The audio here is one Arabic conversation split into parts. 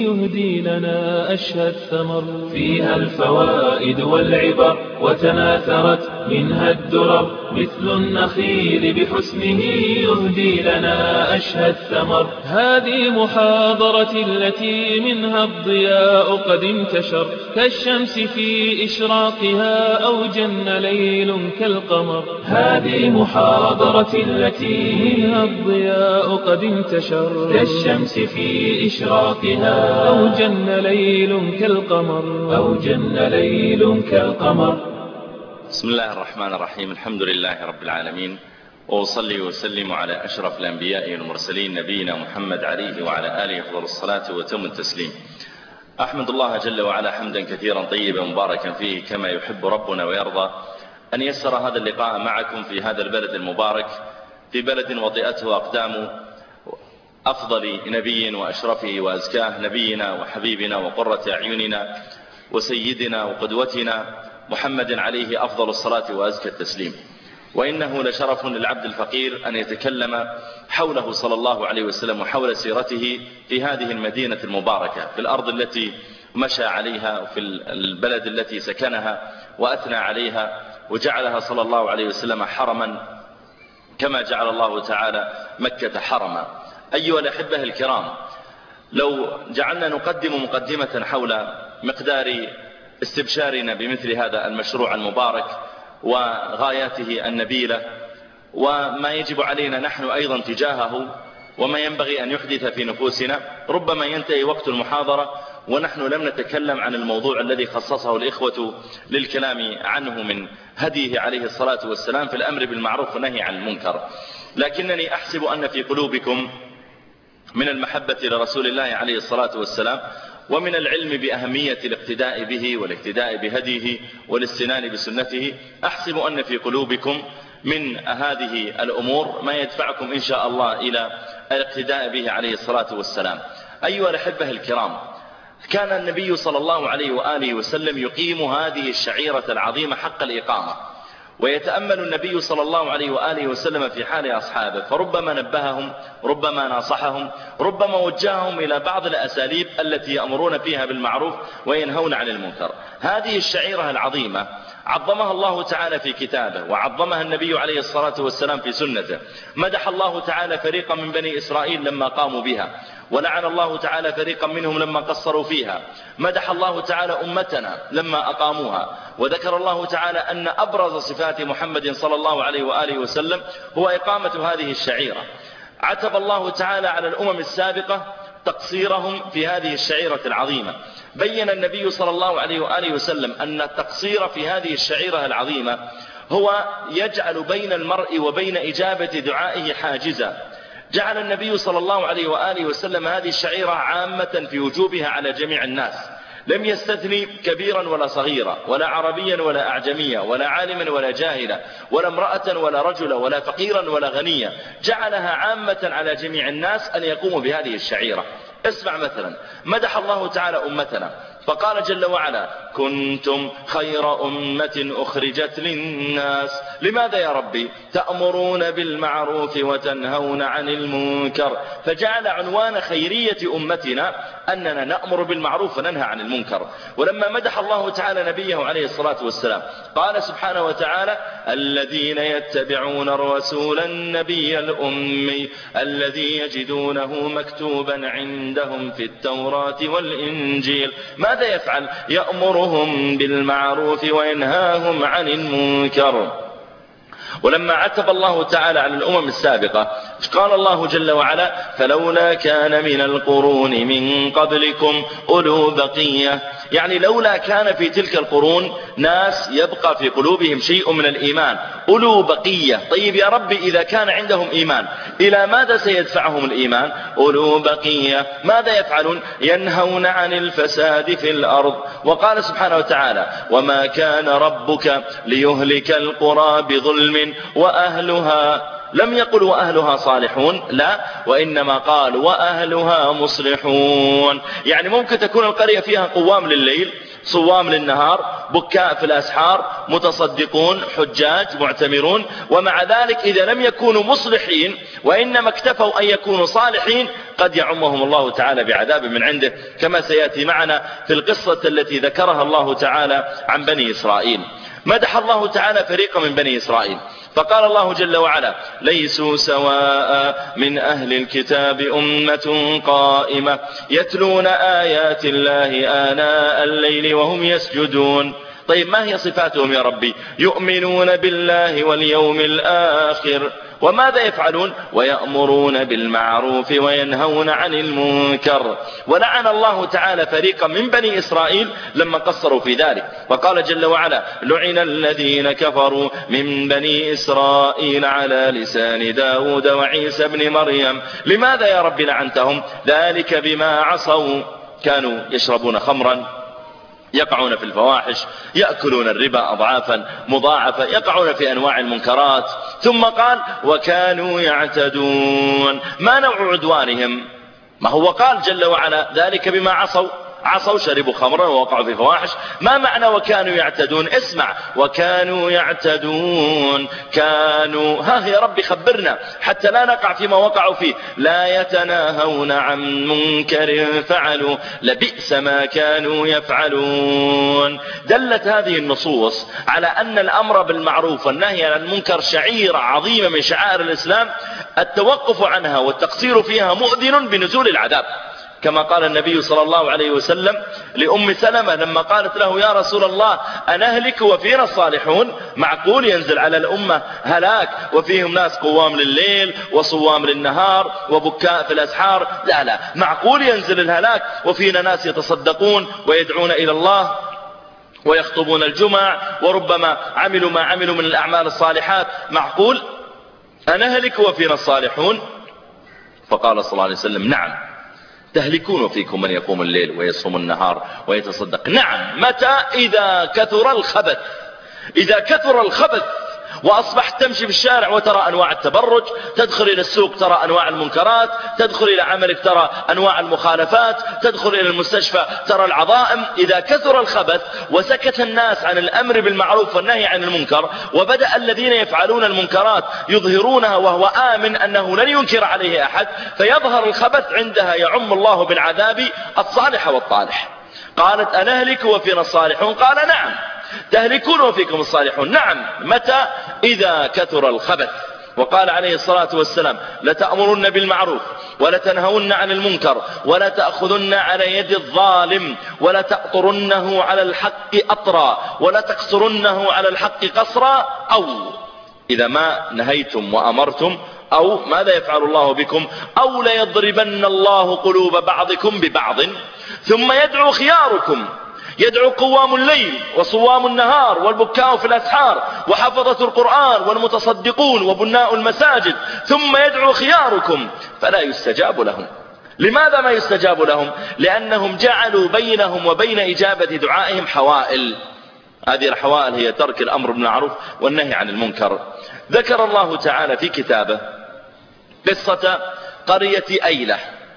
يهدي لنا أشهى الثمر. فيها الفوائد والعبر وتناثرت منها الدرر، مثل النخيل بحسنه يهدي لنا أشهى الثمر. هذه محاضرة التي منها الضياء قد انتشر، كالشمس في إشراقها أو جن ليل كالقمر. هذه محاضرة التي منها الضياء قد انتشر، كالشمس في إشراقها أو جن ليل كالقمر، أو جن ليل كالقمر. بسم الله الرحمن الرحيم. الحمد لله رب العالمين، وأصلي وسلم على أشرف الأنبياء والمرسلين نبينا محمد عليه وعلى آله أفضل الصلاة وتم التسليم. أحمد الله جل وعلا حمدا كثيرا طيبا مباركا فيه كما يحب ربنا ويرضى، أن يسر هذا اللقاء معكم في هذا البلد المبارك، في بلد وطئته أقدام أفضل نبي وأشرفه وأزكاه، نبينا وحبيبنا وقرة أعيننا وسيدنا وقدوتنا محمد عليه أفضل الصلاة وأزكى التسليم. وإنه لشرف للعبد الفقير أن يتكلم حوله صلى الله عليه وسلم وحول سيرته في هذه المدينة المباركة، في الأرض التي مشى عليها وفي البلد التي سكنها وأثنى عليها وجعلها صلى الله عليه وسلم حرما كما جعل الله تعالى مكة حرما. أيها الأحبة الكرام، لو جعلنا نقدم مقدمة حول مقدار استبشارنا بمثل هذا المشروع المبارك وغاياته النبيلة وما يجب علينا نحن أيضا تجاهه وما ينبغي أن يحدث في نفوسنا، ربما ينتهي وقت المحاضرة ونحن لم نتكلم عن الموضوع الذي خصصه الإخوة للكلام عنه من هديه عليه الصلاة والسلام في الأمر بالمعروف والنهي عن المنكر. لكنني أحسب أن في قلوبكم من المحبة لرسول الله عليه الصلاة والسلام ومن العلم بأهمية الاقتداء به والاقتداء بهديه والاستنان بسنته، أحسب أن في قلوبكم من هذه الأمور ما يدفعكم إن شاء الله إلى الاقتداء به عليه الصلاة والسلام. أيها الأحبة الكرام، كان النبي صلى الله عليه وآله وسلم يقيم هذه الشعيرة العظيمة حق الإقامة، ويتأمل النبي صلى الله عليه وآله وسلم في حال أصحابه، فربما نبههم، ربما ناصحهم، ربما وجههم إلى بعض الأساليب التي يأمرون فيها بالمعروف وينهون عن المنكر. هذه الشعيرة العظيمة عظمها الله تعالى في كتابه، وعظمها النبي عليه الصلاة والسلام في سنته. مدح الله تعالى فريقا من بني إسرائيل لما قاموا بها، ولعن الله تعالى فريقا منهم لما قصروا فيها. مدح الله تعالى أمتنا لما أقاموها، وذكر الله تعالى أن أبرز صفات محمد صلى الله عليه وآله وسلم هو إقامة هذه الشعيرة. عتب الله تعالى على الأمم السابقة تقصيرهم في هذه الشعيرة العظيمة. بين النبي صلى الله عليه وآله وسلم أن التقصير في هذه الشعيرة العظيمة هو يجعل بين المرء وبين إجابة دعائه حاجزا. جعل النبي صلى الله عليه وآله وسلم هذه الشعيرة عامة في وجوبها على جميع الناس، لم يستثني كبيرا ولا صغيرا، ولا عربيا ولا أعجميا، ولا عالما ولا جاهلا، ولا امرأة ولا رجلا، ولا فقيرا ولا غنيا. جعلها عامة على جميع الناس أن يقوموا بهذه الشعيرة. اسمع مثلا، مدح الله تعالى أمتنا فقال جل وعلا: كنتم خير أمة أخرجت للناس. لماذا يا ربي؟ تأمرون بالمعروف وتنهون عن المنكر. فجعل عنوان خيرية أمتنا أننا نأمر بالمعروف وننهى عن المنكر. ولما مدح الله تعالى نبيه عليه الصلاة والسلام قال سبحانه وتعالى: الذين يتبعون الرسول النبي الأمي الذي يجدونه مكتوبا عندهم في التوراة والإنجيل. ماذا يفعل؟ يأمرهم بالمعروف وينهاهم عن المنكر. ولما عتب الله تعالى على الأمم السابقة قال الله جل وعلا: فلولا كان من القرون من قبلكم أولو بقية. يعني لولا كان في تلك القرون ناس يبقى في قلوبهم شيء من الإيمان، أولو بقية. طيب يا ربي، إذا كان عندهم إيمان إلى ماذا سيدفعهم الإيمان؟ أولو بقية. ماذا يفعلون؟ ينهون عن الفساد في الأرض. وقال سبحانه وتعالى: وما كان ربك ليهلك القرى بظلم وأهلها. لم يقل وأهلها صالحون، لا، وإنما قال وأهلها مصلحون. يعني ممكن تكون القرية فيها قوام لليل، صوام للنهار، بكاء في الأسحار، متصدقون، حجاج، معتمرون. ومع ذلك إذا لم يكونوا مصلحين وإنما اكتفوا أن يكونوا صالحين قد يعمهم الله تعالى بعذاب من عنده، كما سيأتي معنا في القصة التي ذكرها الله تعالى عن بني إسرائيل. مدح الله تعالى فريقا من بني إسرائيل فقال الله جل وعلا: ليسوا سواء من أهل الكتاب أمة قائمة يتلون آيات الله آناء الليل وهم يسجدون. طيب ما هي صفاتهم يا ربي؟ يؤمنون بالله واليوم الآخر. وماذا يفعلون؟ ويأمرون بالمعروف وينهون عن المنكر. ولعن الله تعالى فريقا من بني إسرائيل لما قصروا في ذلك، وقال جل وعلا: لعن الذين كفروا من بني إسرائيل على لسان داود وعيسى بن مريم. لماذا يا رب لعنتهم؟ ذلك بما عصوا، كانوا يشربون خمرا، يقعون في الفواحش، يأكلون الربا أضعافا مضاعفة، يقعون في أنواع المنكرات. ثم قال: وكانوا يعتدون. ما نوع عدوانهم؟ ما هو قال جل وعلا: ذلك بما عصوا شربوا خمرا ووقعوا في فواحش. ما معنى وكانوا يعتدون؟ اسمع: وكانوا يعتدون، كانوا يا رب خبرنا حتى لا نقع فيما وقعوا فيه. لا يتناهون عن منكر فعلوا لبئس ما كانوا يفعلون. دلت هذه النصوص على أن الأمر بالمعروف والنهي عن المنكر شعيرة عظيمة من شعائر الإسلام، التوقف عنها والتقصير فيها مؤذن بنزول العذاب، كما قال النبي صلى الله عليه وسلم لأم سلمة لما قالت له: يا رسول الله أنهلك وفينا الصالحون؟ معقول ينزل على الأمة هلاك وفيهم ناس قوام لليل وصوام للنهار وبكاء في الأسحار؟ لا، معقول ينزل الهلاك وفينا ناس يتصدقون ويدعون إلى الله ويخطبون الجمع وربما عملوا ما عملوا من الأعمال الصالحات؟ معقول أنهلك وفينا الصالحون؟ فقال صلى الله عليه وسلم: نعم، تهلكون فيكم من يقوم الليل ويصوم النهار ويتصدق. نعم، متى؟ إذا كثر الخبث. إذا كثر الخبث وأصبحت تمشي في الشارع وترى أنواع التبرج، تدخل إلى السوق ترى أنواع المنكرات، تدخل إلى عملك ترى أنواع المخالفات، تدخل إلى المستشفى ترى العظائم. إذا كثر الخبث وسكت الناس عن الأمر بالمعروف والنهي عن المنكر، وبدأ الذين يفعلون المنكرات يظهرونها وهو آمن أنه لن ينكر عليه أحد، فيظهر الخبث، عندها يعم الله بالعذاب الصالح والطالح. قالت: أنهلك وفينا الصالحون؟ قال: نعم، تهلكون وفيكم الصالحون. نعم، متى؟ إذا كثر الخبث. وقال عليه الصلاة والسلام: لتأمرن بالمعروف ولتنهون عن المنكر ولتأخذن على يد الظالم ولتأطرنه على الحق أطرا ولتقصرنه على الحق قصرا. أو إذا ما نهيتم وأمرتم، أو ماذا يفعل الله بكم؟ أو ليضربن الله قلوب بعضكم ببعض ثم يدعو خياركم، يدعو قوام الليل وصوام النهار والبكاء في الأسحار وحفظة القرآن والمتصدقون وبناء المساجد، ثم يدعو خياركم فلا يستجاب لهم. لماذا ما يستجاب لهم؟ لأنهم جعلوا بينهم وبين إجابة دعائهم حوائل. هذه الحوائل هي ترك الأمر بالمعروف والنهي عن المنكر. ذكر الله تعالى في كتابه قصة قرية أيلة.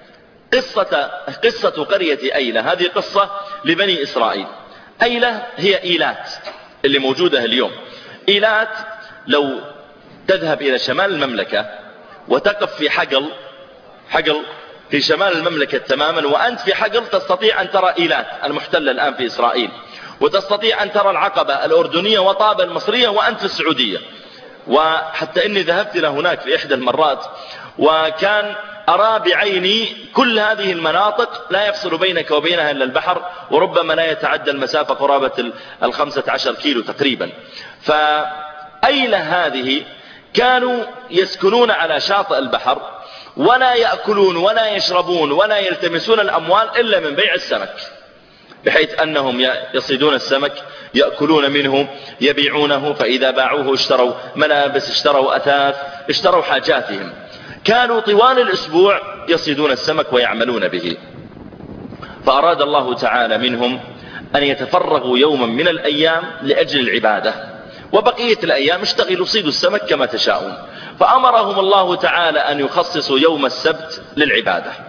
قصة قرية أيلة هذه قصة لبني إسرائيل. أيلة هي إيلات اللي موجودة اليوم. إيلات لو تذهب إلى شمال المملكة وتقف في حقل في شمال المملكة تماما، وأنت في حقل تستطيع أن ترى إيلات المحتلة الآن في إسرائيل، وتستطيع أن ترى العقبة الأردنية وطابة المصرية وأنت في السعودية. وحتى إني ذهبت إلى هناك في إحدى المرات وكان أرى بعيني كل هذه المناطق لا يفصل بينك وبينها إلا البحر، وربما لا يتعدى المسافة قرابة 15 كيلو تقريبا. فأيلة هذه كانوا يسكنون على شاطئ البحر، ولا يأكلون ولا يشربون ولا يلتمسون الأموال إلا من بيع السمك، بحيث أنهم يصيدون السمك، يأكلون منه، يبيعونه، فإذا باعوه اشتروا ملابس، اشتروا أثاث، اشتروا حاجاتهم. كانوا طوال الأسبوع يصيدون السمك ويعملون به. فأراد الله تعالى منهم أن يتفرغوا يوما من الأيام لأجل العبادة، وبقية الأيام اشتغلوا صيدوا السمك كما تشاءون. فأمرهم الله تعالى أن يخصصوا يوم السبت للعبادة،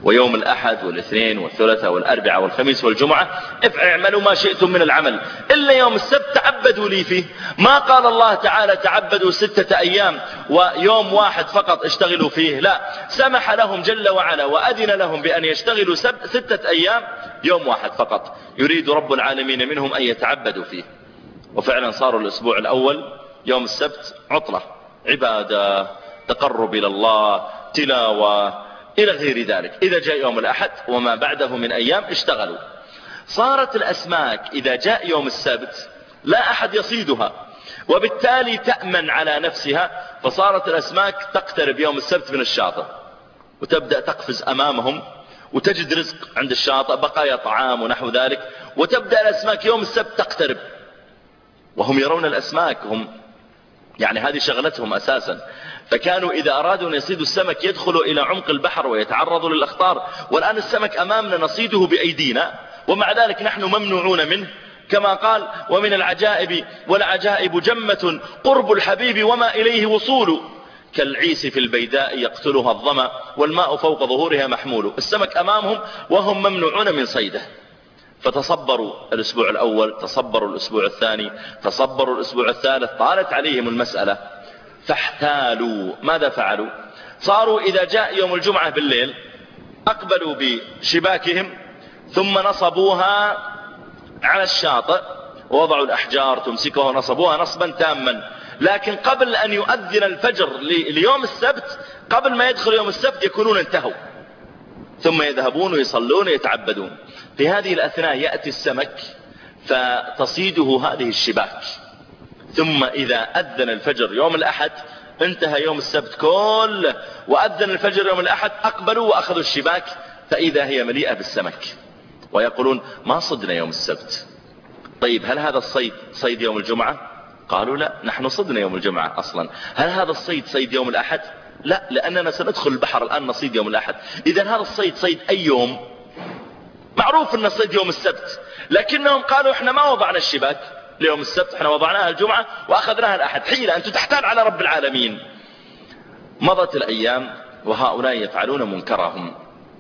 ويوم الأحد والاثنين والثلاثاء والأربعاء والخميس والجمعة اعملوا ما شئتم من العمل إلا يوم السبت تعبدوا لي فيه. ما قال الله تعالى تعبدوا 6 أيام ويوم واحد فقط اشتغلوا فيه، لا، سمح لهم جل وعلا وأذن لهم بأن يشتغلوا 6 أيام، يوم واحد فقط يريد رب العالمين منهم أن يتعبدوا فيه. وفعلا صاروا الأسبوع الأول يوم السبت عطلة، عبادة، تقرب إلى الله، تلاوة، إلى غير ذلك. إذا جاء يوم الأحد وما بعده من أيام اشتغلوا. صارت الأسماك إذا جاء يوم السبت لا أحد يصيدها، وبالتالي تأمن على نفسها، فصارت الأسماك تقترب يوم السبت من الشاطئ وتبدأ تقفز أمامهم وتجد رزق عند الشاطئ، بقايا طعام ونحو ذلك، وتبدأ الأسماك يوم السبت تقترب، وهم يرون الأسماك، هم يعني هذه شغلتهم أساسا. فكانوا إذا أرادوا أن يصيدوا السمك يدخلوا إلى عمق البحر ويتعرضوا للأخطار. والآن السمك أمامنا نصيده بأيدينا، ومع ذلك نحن ممنوعون منه، كما قال: ومن العجائب والعجائب جمة قرب الحبيب وما إليه وصول، كالعيس في البيداء يقتلها الظما والماء فوق ظهورها محمول. السمك أمامهم وهم ممنوعون من صيده. فتصبروا الأسبوع الأول، تصبروا الأسبوع الثاني، تصبروا الأسبوع الثالث، طالت عليهم المسألة فاحتالوا. ماذا فعلوا؟ صاروا إذا جاء يوم الجمعة بالليل أقبلوا بشباكهم ثم نصبوها على الشاطئ ووضعوا الأحجار تمسكها ونصبوها نصبا تاما. لكن قبل أن يؤذن الفجر ليوم السبت، قبل ما يدخل يوم السبت يكونون انتهوا، ثم يذهبون ويصلون ويتعبدون. في هذه الأثناء يأتي السمك فتصيده هذه الشباك، ثم إذا أذن الفجر يوم الأحد انتهى يوم السبت كله، وأذن الفجر يوم الأحد أقبلوا وأخذوا الشباك فإذا هي مليئة بالسمك، ويقولون: ما صدنا يوم السبت. طيب هل هذا الصيد صيد يوم الجمعة؟ قالوا: لا، نحن صدنا يوم الجمعة أصلا. هل هذا الصيد صيد يوم الأحد؟ لا، لأننا سندخل البحر الآن نصيد يوم الأحد. إذن هذا الصيد صيد أي يوم؟ معروف أن الصيد يوم السبت، لكنهم قالوا: احنا ما وضعنا الشباك ليوم السبت، احنا وضعناها الجمعة وأخذناها الأحد. حيلة، أنتم تحتال على رب العالمين. مضت الأيام وهؤلاء يفعلون منكرهم.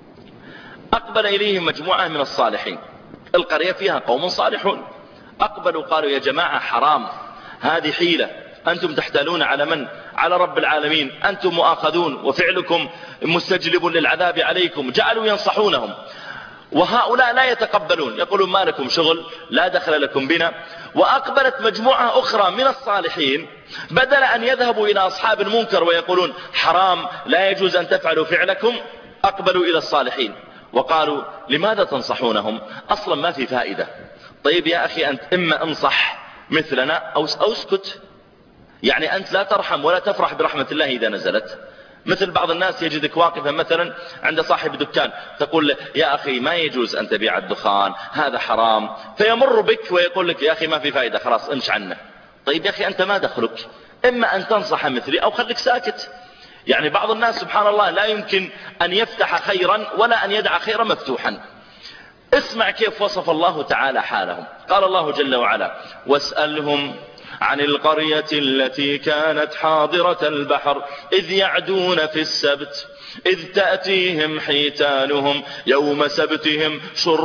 أقبل إليهم مجموعة من الصالحين، القرية فيها قوم صالحون، أقبلوا قالوا: يا جماعة حرام، هذه حيلة، أنتم تحتالون على من؟ على رب العالمين، أنتم مؤاخذون وفعلكم مستجلب للعذاب عليكم. جعلوا ينصحونهم، وهؤلاء لا يتقبلون، يقولون: ما لكم شغل، لا دخل لكم بنا. وأقبلت مجموعة أخرى من الصالحين، بدل أن يذهبوا إلى أصحاب المنكر ويقولون حرام لا يجوز أن تفعلوا فعلكم، أقبلوا إلى الصالحين وقالوا: لماذا تنصحونهم؟ أصلا ما في فائدة. طيب يا أخي، أنت إما انصح مثلنا أو اسكت. يعني أنت لا ترحم ولا تفرح برحمة الله إذا نزلت. مثل بعض الناس يجدك واقفا مثلا عند صاحب دكان، تقول له: يا أخي ما يجوز أن تبيع الدخان، هذا حرام، فيمر بك ويقول لك: يا أخي ما في فائدة، خلاص انش عنه. طيب يا أخي أنت ما دخلك؟ إما أن تنصح مثلي أو خليك ساكت. يعني بعض الناس سبحان الله لا يمكن أن يفتح خيرا ولا أن يدع خيرا مفتوحا. اسمع كيف وصف الله تعالى حالهم. قال الله جل وعلا: واسألهم عن القرية التي كانت حاضرة البحر إذ يعدون في السبت إذ تأتيهم حيتانهم يوم سبتهم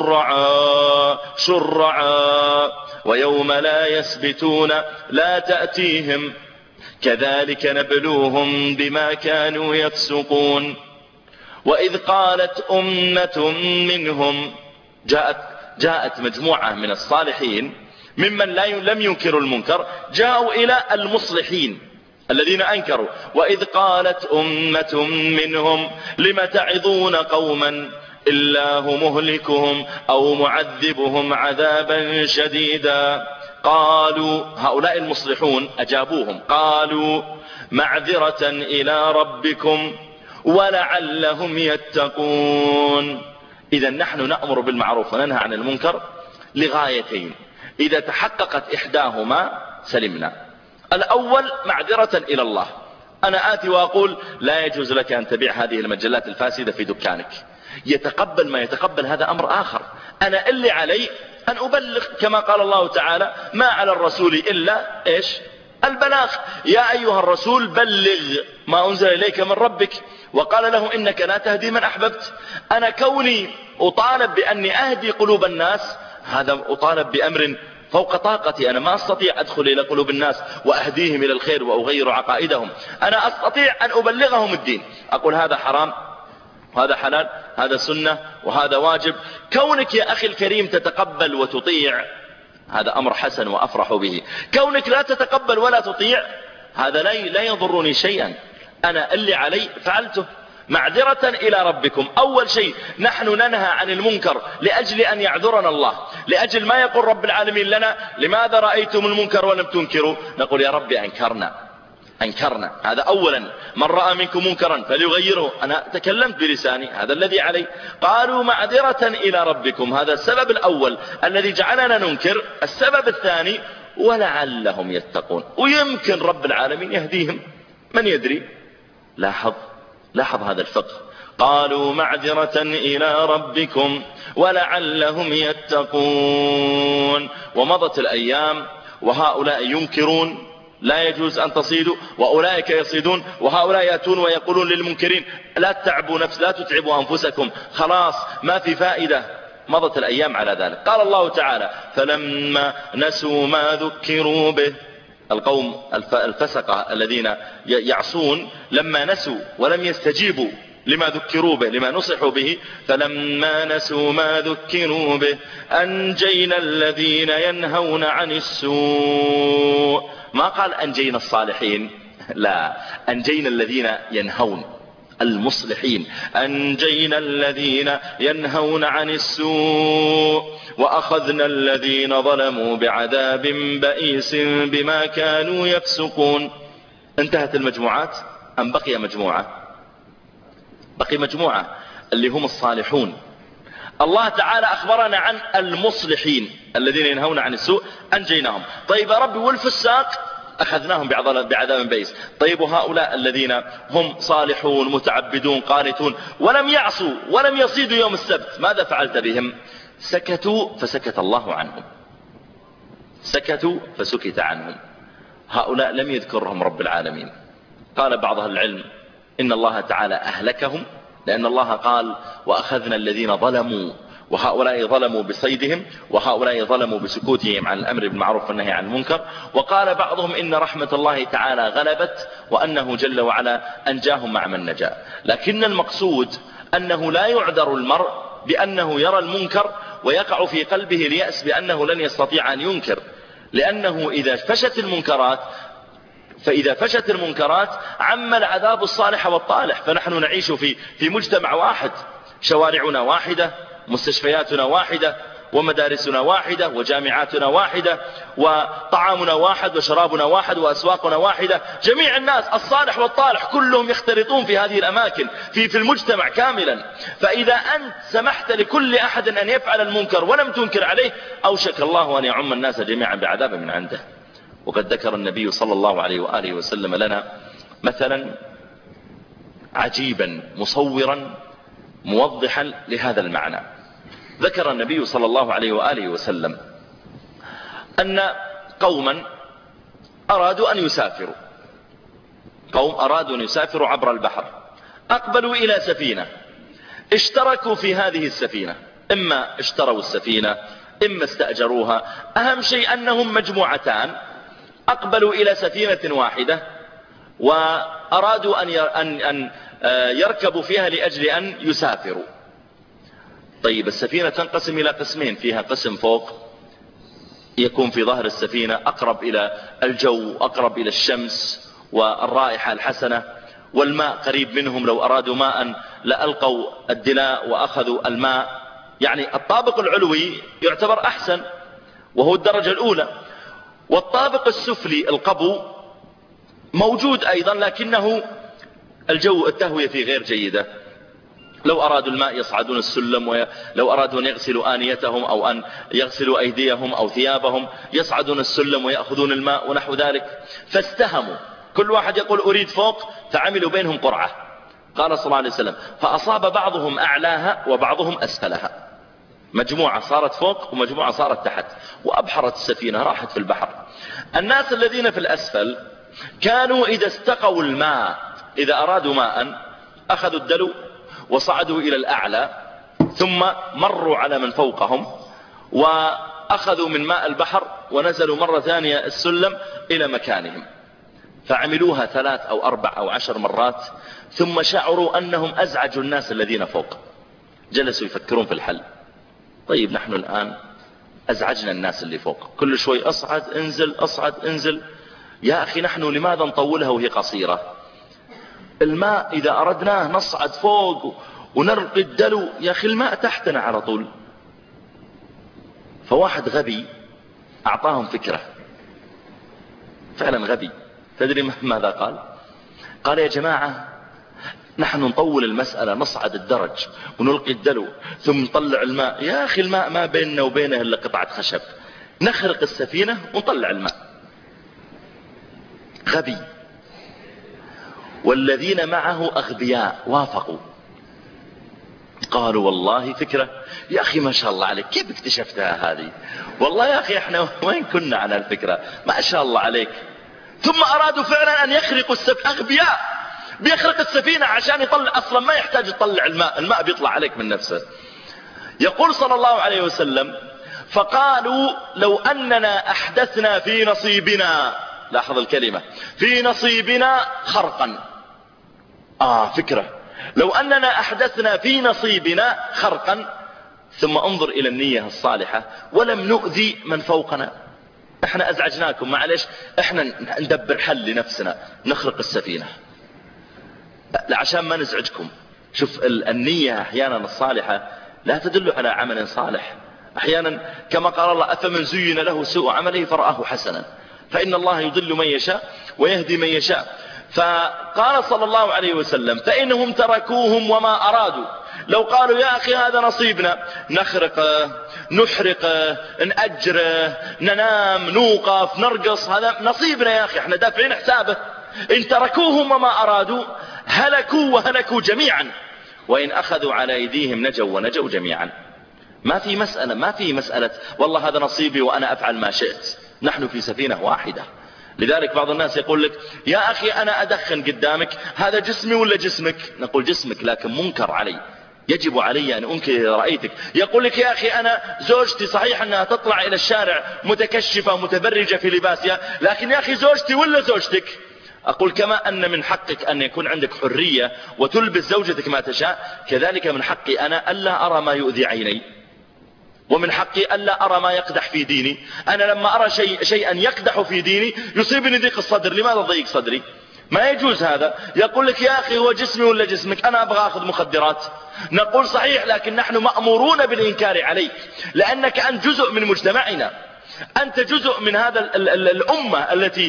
شرعا ويوم لا يسبتون لا تأتيهم كذلك نبلوهم بما كانوا يفسقون. وإذ قالت أمة منهم، جاءت مجموعة من الصالحين ممن لم ينكروا المنكر، جاءوا إلى المصلحين الذين أنكروا. وإذ قالت أمة منهم لم تعظون قوما الله مهلكهم أو معذبهم عذابا شديدا. قالوا، هؤلاء المصلحون أجابوهم، قالوا: معذرة إلى ربكم ولعلهم يتقون. إذا نحن نأمر بالمعروف وننهى عن المنكر لغايتين، إذا تحققت إحداهما سلمنا. الأول معذرة إلى الله، أنا آتي وأقول: لا يجوز لك أن تبيع هذه المجلات الفاسدة في دكانك. يتقبل ما يتقبل هذا أمر آخر. أنا اللي علي أن أبلغ، كما قال الله تعالى: ما على الرسول إلا إيش؟ البلاغ. يا أيها الرسول بلغ ما أنزل إليك من ربك وقال له إنك لا تهدي من أحببت. أنا كوني أطالب بأني أهدي قلوب الناس، هذا أطالب بأمر فوق طاقتي. أنا ما أستطيع أدخل إلى قلوب الناس وأهديهم إلى الخير وأغير عقائدهم. أنا أستطيع أن أبلغهم الدين، أقول هذا حرام وهذا حلال، هذا سنة وهذا واجب. كونك يا أخي الكريم تتقبل وتطيع هذا أمر حسن وأفرح به. كونك لا تتقبل ولا تطيع هذا لا يضرني شيئا، أنا اللي علي فعلته. معذرة إلى ربكم. أول شيء نحن ننهى عن المنكر لأجل أن يعذرنا الله، لأجل ما يقول رب العالمين لنا لماذا رأيتم المنكر ولم تنكروا، نقول يا ربي أنكرنا. هذا أولا. من رأى منكم منكرا فليغيره، أنا تكلمت بلساني، هذا الذي علي. قالوا معذرة إلى ربكم، هذا السبب الأول الذي جعلنا ننكر. السبب الثاني ولعلهم يتقون، ويمكن رب العالمين يهديهم، من يدري. لاحظ هذا الفقه. قالوا معذرة إلى ربكم ولعلهم يتقون. ومضت الأيام وهؤلاء ينكرون لا يجوز أن تصيدوا، وأولئك يصيدون، وهؤلاء يأتون ويقولون للمنكرين لا تتعبوا لا تتعبوا أنفسكم، خلاص ما في فائدة. مضت الأيام على ذلك. قال الله تعالى فلما نسوا ما ذكروا به، القوم الفسقة الذين يعصون لما نسوا ولم يستجيبوا لما ذكروا به، لما نصحوا به، فلما نسوا ما ذكروا به أنجينا الذين ينهون عن السوء. ما قال أنجينا الصالحين، لا، أنجينا الذين ينهون، المصلحين. أنجينا الذين ينهون عن السوء وأخذنا الذين ظلموا بعذاب بئيس بما كانوا يفسقون. انتهت المجموعات أم بقي مجموعة؟ بقي مجموعة اللي هم الصالحون. الله تعالى أخبرنا عن المصلحين الذين ينهون عن السوء، أنجيناهم. طيب يا ربي والفساق أخذناهم بعذاب بئيس. طيب وهؤلاء الذين هم صالحون متعبدون قانتون ولم يعصوا ولم يصيدوا يوم السبت، ماذا فعلت بهم؟ سكتوا فسكت الله عنهم، سكتوا فسكت عنهم. هؤلاء لم يذكرهم رب العالمين. قال بعض أهل العلم إن الله تعالى أهلكهم لأن الله قال وأخذنا الذين ظلموا، وهؤلاء ظلموا بصيدهم وهؤلاء ظلموا بسكوتهم عن الأمر بالمعروف والنهي عن المنكر. وقال بعضهم إن رحمة الله تعالى غلبت وأنه جل وعلا أنجاهم مع من نجا. لكن المقصود أنه لا يعذر المرء بأنه يرى المنكر ويقع في قلبه اليأس بأنه لن يستطيع أن ينكر، لأنه فإذا فشت المنكرات عم العذاب الصالح والطالح. فنحن نعيش في مجتمع واحد، شوارعنا واحدة، مستشفياتنا واحدة، ومدارسنا واحدة، وجامعاتنا واحدة، وطعامنا واحد، وشرابنا واحد، وأسواقنا واحدة. جميع الناس الصالح والطالح كلهم يختلطون في هذه الأماكن في المجتمع كاملا. فإذا أنت سمحت لكل أحد أن يفعل المنكر ولم تنكر عليه أوشك الله أن يعم الناس جميعا بعذاب من عنده. وقد ذكر النبي صلى الله عليه وآله وسلم لنا مثلا عجيبا مصورا موضحا لهذا المعنى. ذكر النبي صلى الله عليه وآله وسلم أن قوما أرادوا أن يسافروا، قوم أرادوا أن يسافروا عبر البحر، أقبلوا إلى سفينة، اشتركوا في هذه السفينة، إما اشتروا السفينة إما استأجروها. أهم شيء أنهم مجموعتان أقبلوا إلى سفينة واحدة وأرادوا أن يركبوا فيها لأجل أن يسافروا. طيب السفينة تنقسم إلى قسمين، فيها قسم فوق يكون في ظهر السفينة أقرب إلى الجو، أقرب إلى الشمس والرائحة الحسنة، والماء قريب منهم، لو أرادوا ماء لألقوا الدلاء وأخذوا الماء. يعني الطابق العلوي يعتبر أحسن وهو الدرجة الأولى، والطابق السفلي القبو موجود أيضا لكنه التهوية فيه غير جيدة. لو أرادوا الماء يصعدون السلم، ولو أرادوا أن يغسلوا آنيتهم أو أن يغسلوا أيديهم أو ثيابهم يصعدون السلم ويأخذون الماء ونحو ذلك. فاستهموا، كل واحد يقول أريد فوق، فعملوا بينهم قرعة. قال صلى الله عليه وسلم فأصاب بعضهم أعلاها وبعضهم أسفلها، مجموعة صارت فوق ومجموعة صارت تحت، وأبحرت السفينة راحت في البحر. الناس الذين في الأسفل كانوا إذا استقوا الماء، إذا أرادوا ماء أخذوا الدلو وصعدوا إلى الأعلى، ثم مروا على من فوقهم وأخذوا من ماء البحر ونزلوا مرة ثانية السلم إلى مكانهم، فعملوها 3 أو 4 أو 10 مرات، ثم شعروا أنهم أزعجوا الناس الذين فوق. جلسوا يفكرون في الحل. طيب نحن الآن أزعجنا الناس اللي فوق، كل شوي أصعد انزل أصعد انزل، يا أخي نحن لماذا نطولها وهي قصيرة؟ الماء إذا أردناه نصعد فوق ونرقي الدلو، يا أخي الماء تحتنا على طول. فواحد غبي أعطاهم فكرة، فعلا غبي. تدري ماذا قال؟ قال يا جماعة نحن نطول المسألة، نصعد الدرج ونلقي الدلو ثم نطلع الماء. يا أخي الماء ما بيننا وبينه إلا قطعة خشب، نخرق السفينة ونطلع الماء. غبي. والذين معه أغبياء وافقوا، قالوا والله فكرة. يا أخي ما شاء الله عليك، كيف اكتشفتها هذه؟ والله يا أخي احنا وين كنا على الفكرة، ما شاء الله عليك. ثم أرادوا فعلا أن يخرقوا السفينة. أغبياء، بيخرق السفينة عشان يطلع، أصلا ما يحتاج يطلع الماء، الماء بيطلع عليك من نفسه. يقول صلى الله عليه وسلم فقالوا لو أننا أحدثنا في نصيبنا، لاحظ الكلمة، في نصيبنا خرقا. فكرة، لو أننا أحدثنا في نصيبنا خرقا، ثم انظر إلى النية الصالحة، ولم نؤذي من فوقنا. احنا أزعجناكم، معلش احنا ندبر حل لنفسنا، نخرق السفينة عشان ما نزعجكم. شوف النية أحيانا الصالحة لا تدل على عمل صالح. أحيانا كما قال الله أفمن زين له سوء عمله فرآه حسنا، فإن الله يضل من يشاء ويهدي من يشاء. فقال صلى الله عليه وسلم فإنهم تركوهم وما أرادوا. لو قالوا يا أخي هذا نصيبنا، نخرقه نحرقه نأجره ننام نوقف نرقص، هذا نصيبنا يا أخي احنا دافعين حسابه. إن تركوهم وما أرادوا هلكوا وهلكوا جميعا، وإن أخذوا على أيديهم نجوا ونجوا جميعا. ما في مسألة والله هذا نصيبي وأنا أفعل ما شئت. نحن في سفينة واحدة. لذلك بعض الناس يقول لك يا أخي أنا أدخن قدامك، هذا جسمي ولا جسمك؟ نقول جسمك، لكن منكر علي، يجب علي أن أنكر إذا رأيتك. يقول لك يا أخي أنا زوجتي صحيح أنها تطلع إلى الشارع متكشفة متبرجة في لباسها، لكن يا أخي زوجتي ولا زوجتك؟ أقول كما أن من حقك أن يكون عندك حرية وتلبس زوجتك ما تشاء، كذلك من حقي أنا ألا أرى ما يؤذي عيني، ومن حقي ألا أرى ما يقدح في ديني. أنا لما أرى شيئا يقدح في ديني يصيبني ضيق الصدر. لماذا ضيق صدري؟ ما يجوز هذا. يقول لك يا أخي هو جسمي ولا جسمك؟ أنا أبغى أخذ مخدرات. نقول صحيح، لكن نحن مأمورون بالإنكار عليك، لأنك أنت جزء من مجتمعنا، أنت جزء من هذا الأمة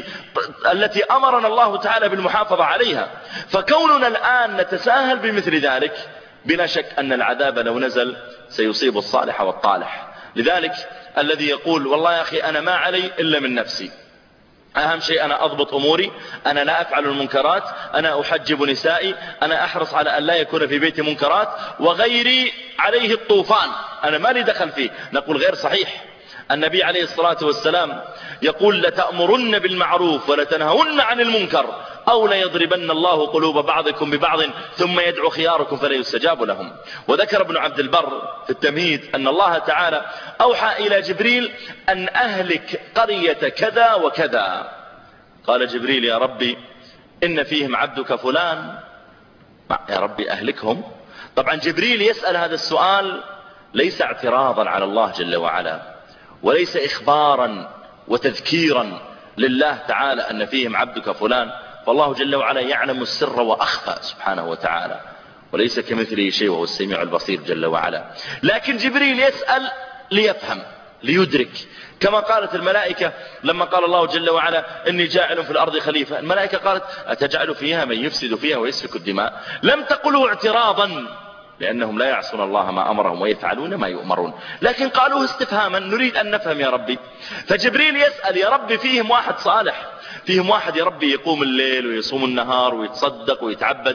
التي أمرنا الله تعالى بالمحافظة عليها. فكوننا الآن نتساهل بمثل ذلك، بلا شك أن العذاب لو نزل سيصيب الصالح والطالح. لذلك الذي يقول والله يا أخي أنا ما علي إلا من نفسي، أهم شيء أنا أضبط أموري، أنا لا أفعل المنكرات، أنا أحجب نسائي، أنا أحرص على أن لا يكون في بيتي منكرات، وغيري عليه الطوفان أنا ما لي دخل فيه، نقول غير صحيح. النبي عليه الصلاة والسلام يقول لتأمرن بالمعروف ولتنهون عن المنكر أو ليضربن الله قلوب بعضكم ببعض ثم يدعو خياركم فلا يستجاب لهم. وذكر ابن عبد البر في التمهيد أن الله تعالى أوحى إلى جبريل أن أهلك قرية كذا وكذا. قال جبريل يا ربي إن فيهم عبدك فلان، يا ربي أهلكهم. طبعا جبريل يسأل هذا السؤال ليس اعتراضا على الله جل وعلا، وليس إخبارا وتذكيرا لله تعالى أن فيهم عبدك فلان، فالله جل وعلا يعلم السر وأخفى سبحانه وتعالى، وليس كمثله شيء وهو السميع البصير جل وعلا. لكن جبريل يسأل ليفهم ليدرك، كما قالت الملائكة لما قال الله جل وعلا إني جاعل في الأرض خليفة، الملائكة قالت أتجعل فيها من يفسد فيها ويسفك الدماء. لم تقلوا اعتراضا، لأنهم لا يعصون الله ما أمرهم ويفعلون ما يؤمرون، لكن قالوه استفهاما نريد أن نفهم يا ربي. فجبريل يسأل يا ربي فيهم واحد صالح، فيهم واحد يا ربي يقوم الليل ويصوم النهار ويتصدق ويتعبد،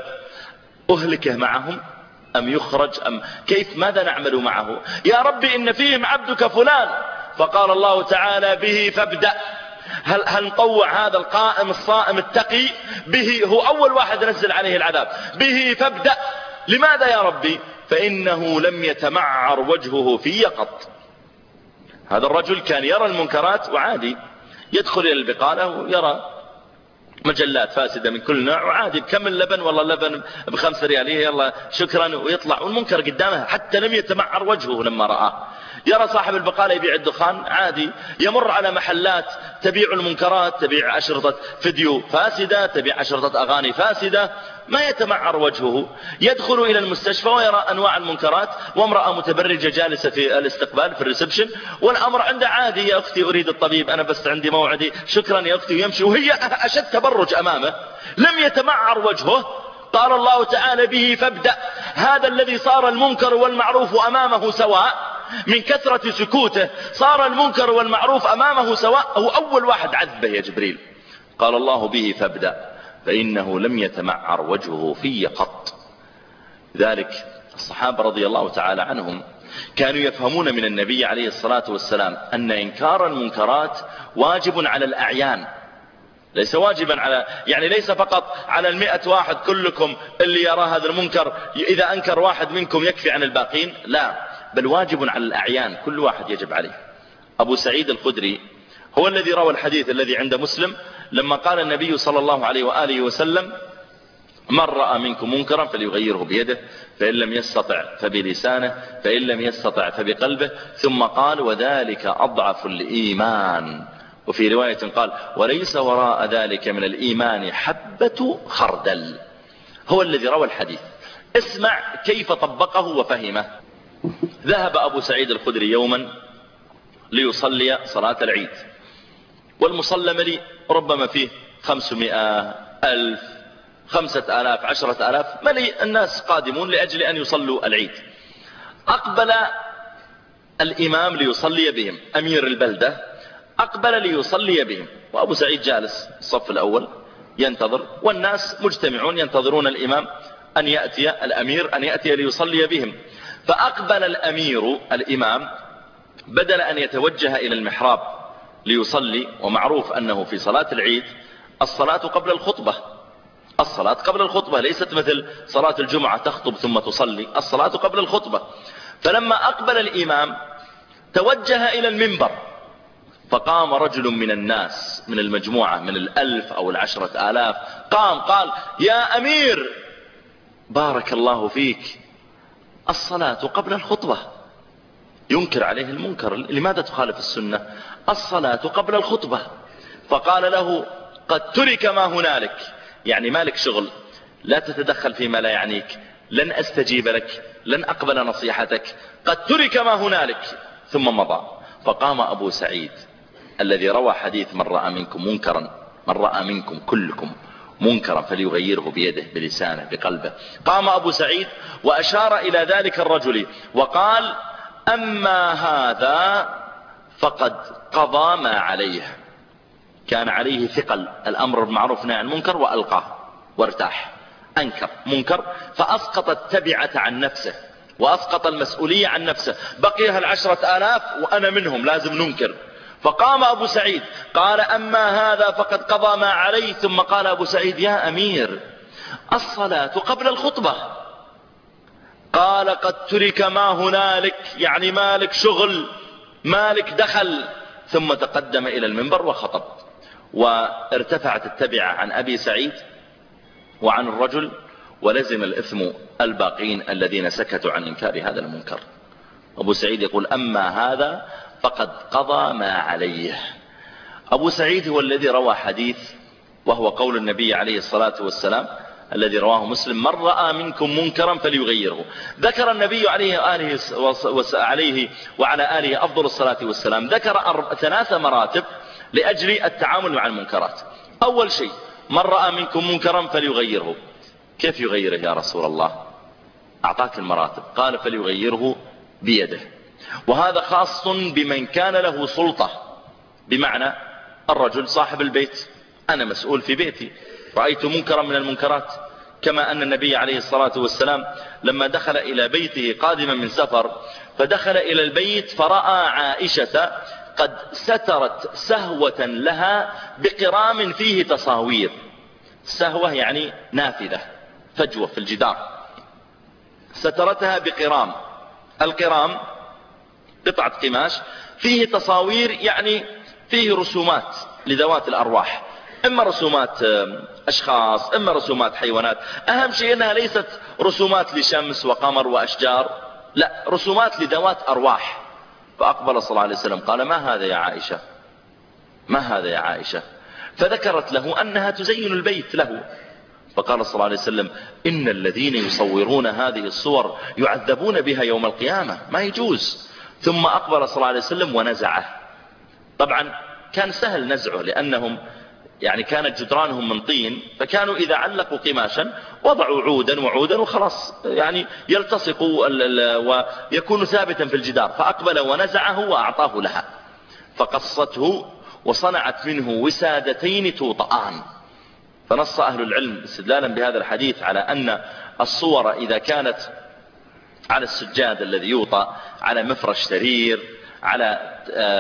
أهلكه معهم أم يخرج أم كيف، ماذا نعمل معه؟ يا ربي إن فيهم عبدك فلان. فقال الله تعالى به فابدأ، هل نطوع هذا القائم الصائم التقي به؟ هو أول واحد نزل عليه العذاب، به فابدأ. لماذا يا ربي؟ فإنه لم يتمعر وجهه في قط. هذا الرجل كان يرى المنكرات وعادي، يدخل إلى البقالة ويرى مجلات فاسدة من كل نوع وعادي، بكم اللبن؟ والله اللبن ب5 ريالية، يلا شكرا، ويطلع والمنكر قدامه، حتى لم يتمعر وجهه لما رآه. يرى صاحب البقالة يبيع الدخان عادي، يمر على محلات تبيع المنكرات، تبيع أشرطة فيديو فاسدة، تبيع أشرطة أغاني فاسدة، ما يتمعر وجهه. يدخل إلى المستشفى ويرى أنواع المنكرات، وامرأة متبرجة جالسة في الاستقبال في الريسبشن، والأمر عنده عادي، يا أختي أريد الطبيب، أنا بس عندي موعدي، شكرا يا أختي، ويمشي، وهي أشد تبرج أمامه، لم يتمعر وجهه. قال الله تعالى به فابدأ. هذا الذي صار المنكر والمعروف أمامه سواء، من كثرة سكوته صار المنكر والمعروف أمامه سواء، هو أول واحد عذبه يا جبريل. قال الله به فابدأ فإنه لم يتمعر وجهه في قط. ذلك الصحابة رضي الله تعالى عنهم كانوا يفهمون من النبي عليه الصلاة والسلام أن إنكار المنكرات واجب على الأعيان، ليس واجبا على، يعني ليس فقط على 100 واحد كلكم اللي يرى هذا المنكر، إذا أنكر واحد منكم يكفي عن الباقين، لا، بل واجب على الأعيان، كل واحد يجب عليه. أبو سعيد الخدري هو الذي روى الحديث الذي عند مسلم، لما قال النبي صلى الله عليه وآله وسلم: من رأى منكم منكرا فليغيره بيده، فإن لم يستطع فبلسانه، فإن لم يستطع فبقلبه، ثم قال: وذلك أضعف الإيمان. وفي رواية قال: وليس وراء ذلك من الإيمان حبة خردل. هو الذي روى الحديث. اسمع كيف طبقه وفهمه. ذهب أبو سعيد الخدري يوما ليصلي صلاة العيد، والمصلى مليء، ربما فيه 500 ألف 5000 10,000 مليء، الناس قادمون لأجل أن يصلوا العيد. أقبل الإمام ليصلي بهم، أمير البلدة أقبل ليصلي بهم، وأبو سعيد جالس الصف الأول ينتظر، والناس مجتمعون ينتظرون الإمام أن يأتي، الأمير أن يأتي ليصلي بهم. فأقبل الأمير الإمام، بدل أن يتوجه إلى المحراب ليصلي، ومعروف أنه في صلاة العيد الصلاة قبل الخطبة، الصلاة قبل الخطبة ليست مثل صلاة الجمعة تخطب ثم تصلي، الصلاة قبل الخطبة. فلما أقبل الإمام توجه إلى المنبر، فقام رجل من الناس، من المجموعة، من 1000 أو 10,000، قام قال: يا أمير، بارك الله فيك، الصلاة قبل الخطبة. ينكر عليه المنكر: لماذا تخالف السنة؟ الصلاة قبل الخطبة. فقال له: قد ترك ما هنالك، يعني مالك شغل، لا تتدخل فيما لا يعنيك، لن أستجيب لك، لن أقبل نصيحتك، قد ترك ما هنالك. ثم مضى. فقام أبو سعيد الذي روى حديث: من رأى منكم منكرا، من رأى منكم كلكم منكرا فليغيره بيده، بلسانه، بقلبه. قام أبو سعيد وأشار إلى ذلك الرجل وقال: أما هذا فقد قضى ما عليه، كان عليه ثقل الأمر بالمعروف والنهي عن المنكر وألقاه وارتاح، أنكر منكر فأسقط التبعة عن نفسه وأسقط المسؤولية عن نفسه، بقيها 10,000 وأنا منهم لازم ننكر. فقام أبو سعيد قال: أما هذا فقد قضى ما عليه. ثم قال أبو سعيد: يا أمير، الصلاة قبل الخطبة. قال: قد ترك ما هنالك، يعني مالك شغل، مالك دخل. ثم تقدم إلى المنبر وخطب، وارتفعت التبعة عن أبي سعيد وعن الرجل، ولزم الإثم الباقين الذين سكتوا عن إنكار هذا المنكر. أبو سعيد يقول: أما هذا فقد قضى ما عليه. أبو سعيد هو الذي روى حديث، وهو قول النبي عليه الصلاة والسلام الذي رواه مسلم: من رأى منكم منكرا فليغيره. ذكر النبي عليه وعلى آله أفضل الصلاة والسلام، ذكر 3 مراتب لأجل التعامل مع المنكرات. أول شيء: من رأى منكم منكرا فليغيره. كيف يغيره يا رسول الله؟ أعطاك المراتب، قال: فليغيره بيده. وهذا خاص بمن كان له سلطة، بمعنى الرجل صاحب البيت، أنا مسؤول في بيتي، رأيت منكرا من المنكرات، كما أن النبي عليه الصلاة والسلام لما دخل إلى بيته قادما من سفر، فدخل إلى البيت فرأى عائشة قد سترت سهوة لها بقرام فيه تصاوير. سهوة يعني نافذة، فجوة في الجدار، سترتها بقرام. القرام قطعة قماش فيه تصاوير، يعني فيه رسومات لذوات الأرواح، إما رسومات أشخاص، إما رسومات حيوانات. أهم شيء أنها ليست رسومات لشمس وقمر وأشجار، لا، رسومات لذوات أرواح. فأقبل صلى الله عليه وسلم قال: ما هذا يا عائشة؟ ما هذا يا عائشة؟ فذكرت له أنها تزين البيت له. فقال صلى الله عليه وسلم: إن الذين يصورون هذه الصور يعذبون بها يوم القيامة، ما يجوز. ثم أقبل صلى الله عليه وسلم ونزعه. طبعا كان سهل نزعه، لأنهم يعني كانت جدرانهم من طين، فكانوا إذا علقوا قماشا وضعوا عودا وعودا وخلاص، يعني يلتصق ويكون ثابتا في الجدار. فأقبل ونزعه وأعطاه لها، فقصته وصنعت منه وسادتين توطآن. فنص أهل العلم استدلالا بهذا الحديث على أن الصور إذا كانت على السجاد الذي يوطأ، على مفرش سرير، على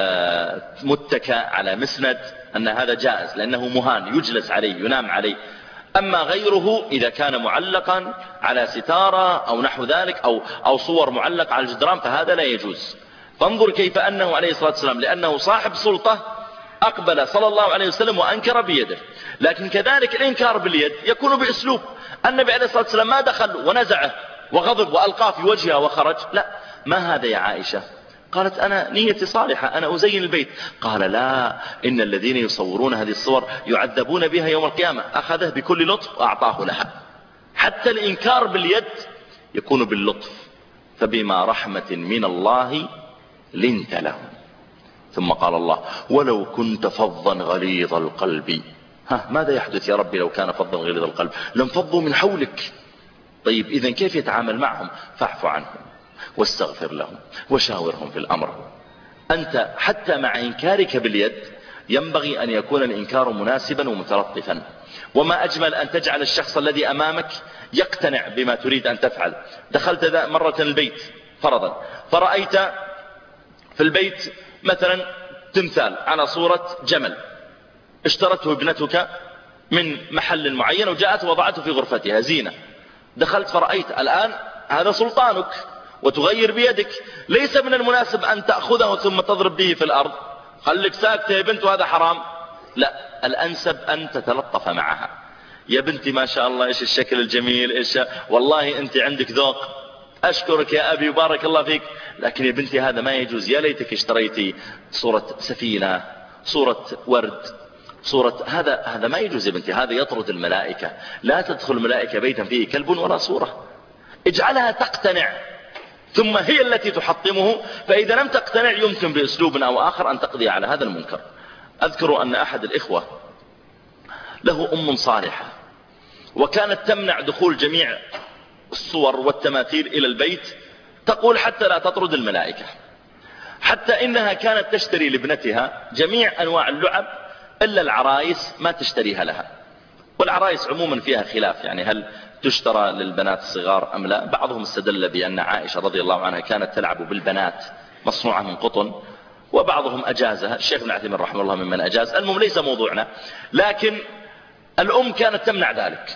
متكأ، على مسند، أن هذا جائز، لأنه مهان يجلس عليه ينام عليه. أما غيره إذا كان معلقا على ستارة أو نحو ذلك، أو صور معلقة على الجدران، فهذا لا يجوز. فانظر كيف أنه عليه الصلاة والسلام لأنه صاحب سلطة أقبل صلى الله عليه وسلم وأنكر بيده. لكن كذلك الإنكار باليد يكون بأسلوب. النبي عليه الصلاة والسلام ما دخل ونزعه وغضب وألقاه في وجهها وخرج، لا. ما هذا يا عائشة؟ قالت: أنا نيتي صالحة، أنا أزين البيت. قال: لا، إن الذين يصورون هذه الصور يعذبون بها يوم القيامة. أخذه بكل لطف وأعطاه لها. حتى الإنكار باليد يكون باللطف. فبما رحمة من الله لنت لهم. ثم قال الله: ولو كنت فظا غليظ القلب. ماذا يحدث يا ربي لو كان فظا غليظ القلب؟ لانفضوا من حولك. طيب إذن كيف يتعامل معهم؟ فاعف عنهم واستغفر لهم وشاورهم في الأمر. أنت حتى مع إنكارك باليد ينبغي أن يكون الإنكار مناسبا ومتلطفا. وما أجمل أن تجعل الشخص الذي أمامك يقتنع بما تريد أن تفعل. دخلت مرة البيت فرضا، فرأيت في البيت مثلا تمثال على صورة جمل اشترته ابنتك من محل معين وجاءت وضعته في غرفتها زينة. دخلت فرأيت، الآن هذا سلطانك وتغير بيدك. ليس من المناسب أن تأخذه ثم تضرب به في الأرض. خليك ساكتة يا بنت وهذا حرام. لا، الأنسب أن تتلطف معها. يا بنتي ما شاء الله إيش الشكل الجميل، إيش والله أنت عندك ذوق، أشكرك يا أبي وبارك الله فيك، لكن يا بنتي هذا ما يجوز. يا ليتك اشتريتي صورة سفينة، صورة ورد، صورة هذا ما يجوز يا بنتي، هذا يطرد الملائكة. لا تدخل الملائكة بيتا فيه كلب ولا صورة. اجعلها تقتنع ثم هي التي تحطمه. فإذا لم تقتنع يمكن بأسلوب أو آخر أن تقضي على هذا المنكر. أذكر أن أحد الإخوة له أم صالحة، وكانت تمنع دخول جميع الصور والتماثيل إلى البيت، تقول حتى لا تطرد الملائكة. حتى إنها كانت تشتري لابنتها جميع أنواع اللعب إلا العرايس ما تشتريها لها. والعرايس عموما فيها خلاف، يعني هل تشترى للبنات الصغار أم لا. بعضهم استدل بأن عائشة رضي الله عنها كانت تلعب بالبنات مصنوعة من قطن، وبعضهم أجازها. الشيخ ابن عثيمين رحمه الله ممن أجاز. المهم ليس موضوعنا، لكن الأم كانت تمنع ذلك.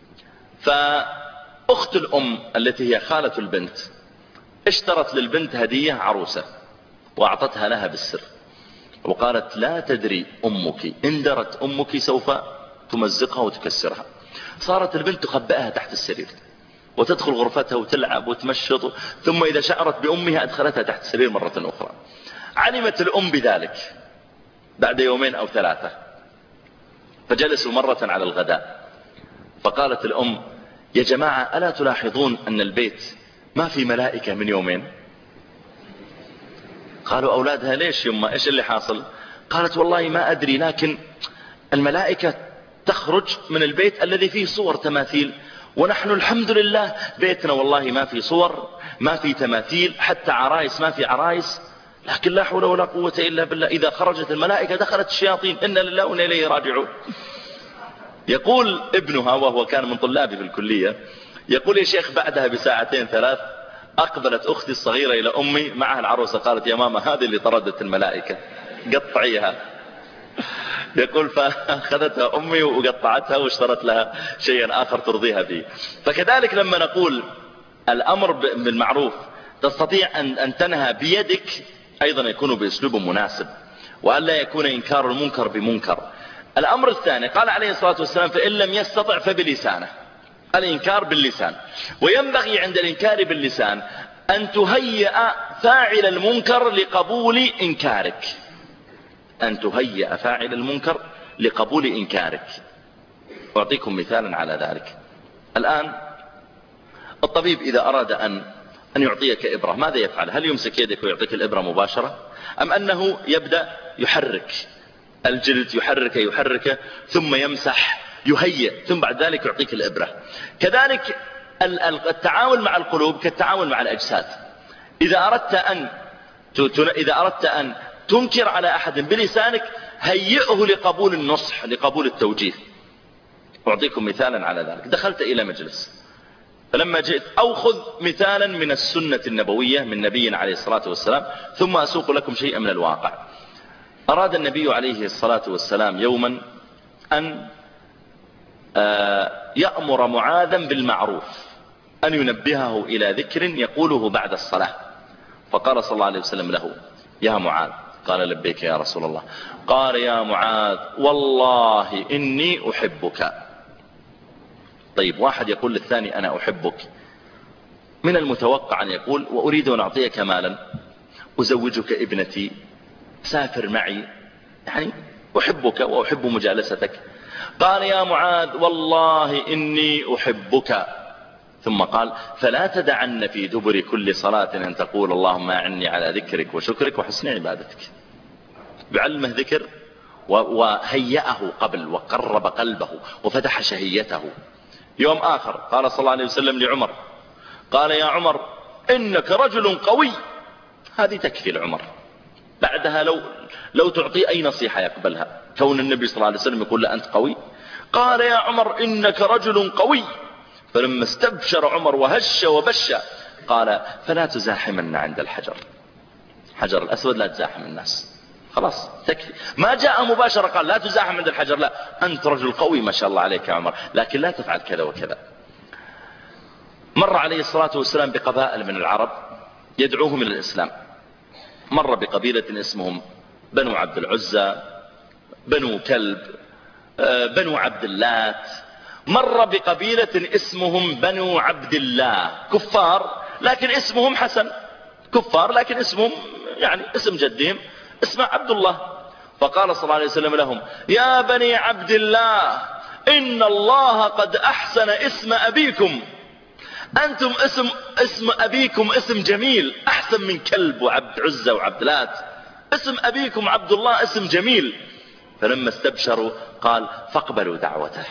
فأخت الأم التي هي خالة البنت اشترت للبنت هدية عروسة وأعطتها لها بالسر، وقالت: لا تدري أمك إن درت أمك سوف تمزقها وتكسرها. صارت البنت تخبئها تحت السرير وتدخل غرفتها وتلعب وتمشط، ثم إذا شعرت بأمها أدخلتها تحت السرير مرة أخرى. علمت الأم بذلك بعد يومين أو ثلاثة، فجلسوا مرة على الغداء، فقالت الأم: يا جماعة ألا تلاحظون أن البيت ما في ملائكة من يومين؟ قالوا أولادها: ليش يما إيش اللي حاصل؟ قالت: والله ما أدري، لكن الملائكة تخرج من البيت الذي فيه صور تماثيل، ونحن الحمد لله بيتنا والله ما في صور، ما في تماثيل، حتى عرايس ما في عرايس، لكن لا حول ولا قوة إلا بالله، إذا خرجت الملائكة دخلت الشياطين، إنا لله وإنا إليه راجعون. يقول ابنها وهو كان من طلابي في الكلية، يقول: يا شيخ بعدها بساعتين ثلاث أقبلت أختي الصغيرة إلى أمي معها العروسة، قالت: يا ماما هذه اللي طردت الملائكة. قطعيها. يقول فأخذتها أمي وقطعتها واشترت لها شيئا آخر ترضيها به. فكذلك لما نقول الأمر بالمعروف تستطيع أن تنهى بيدك، أيضا يكون بأسلوب مناسب، وألا يكون إنكار المنكر بمنكر. الأمر الثاني قال عليه الصلاة والسلام فإن لم يستطع فبلسانه، الإنكار باللسان. وينبغي عند الإنكار باللسان أن تهيئ فاعل المنكر لقبول إنكارك، أن تهيئ فاعل المنكر لقبول إنكارك. أعطيكم مثالا على ذلك. الآن الطبيب إذا أراد أن يعطيك إبرة ماذا يفعل؟ هل يمسك يدك ويعطيك الإبرة مباشرة، أم أنه يبدأ يحرك الجلد، يحرك ثم يمسح يهيئ، ثم بعد ذلك يعطيك الإبرة؟ كذلك التعامل مع القلوب كالتعامل مع الأجساد. إذا أردت أن تنكر على أحد بلسانك هيئه لقبول النصح، لقبول التوجيه. أعطيكم مثالا على ذلك. دخلت إلى مجلس، فلما جئت أو خذ مثالا من السنة النبوية من نبينا عليه الصلاة والسلام، ثم أسوق لكم شيئا من الواقع. أراد النبي عليه الصلاة والسلام يوما أن يأمر معاذا بالمعروف، أن ينبهه إلى ذكر يقوله بعد الصلاة. فقال صلى الله عليه وسلم له يا معاذ، قال لبيك يا رسول الله. قال يا معاذ والله إني أحبك. طيب واحد يقول للثاني أنا أحبك، من المتوقع أن يقول وأريد أن أعطيك مالا، أزوجك ابنتي، سافر معي، يعني أحبك وأحب مجالستك. قال يا معاذ والله إني أحبك، ثم قال فلا تدعن في دبر كل صلاة أن تقول اللهم أعني على ذكرك وشكرك وحسن عبادتك. بعلمه ذكر وهيأه قبل وقرب قلبه وفتح شهيته. يوم آخر قال صلى الله عليه وسلم لعمر، قال يا عمر إنك رجل قوي. هذه تكفي لعمر، بعدها لو تعطي أي نصيحة يقبلها، كون النبي صلى الله عليه وسلم يقول له أنت قوي. قال يا عمر إنك رجل قوي. فلما استبشر عمر وهش وبش قال فلا تزاحمن عند الحجر، حجر الأسود لا تزاحم الناس، خلاص تكفي. ما جاء مباشرة قال لا تزاحم عند الحجر، لا أنت رجل قوي ما شاء الله عليك يا عمر، لكن لا تفعل كذا وكذا. مر عليه الصلاة والسلام بقبائل من العرب يدعوهم إلى الإسلام. مر بقبيلة اسمهم بنو عبد العزى، بنو كلب، بنو عبد اللات. مر بقبيلة اسمهم بنو عبد الله، كفار لكن اسمهم حسن، كفار لكن اسمهم يعني اسم جدهم اسمه عبد الله. فقال صلى الله عليه وسلم لهم يا بني عبد الله إن الله قد أحسن اسم أبيكم، أنتم اسم أبيكم اسم جميل أحسن من كلب وعبد عزة وعبد لات، اسم أبيكم عبد الله اسم جميل. فلما استبشروا قال فاقبلوا دعوته،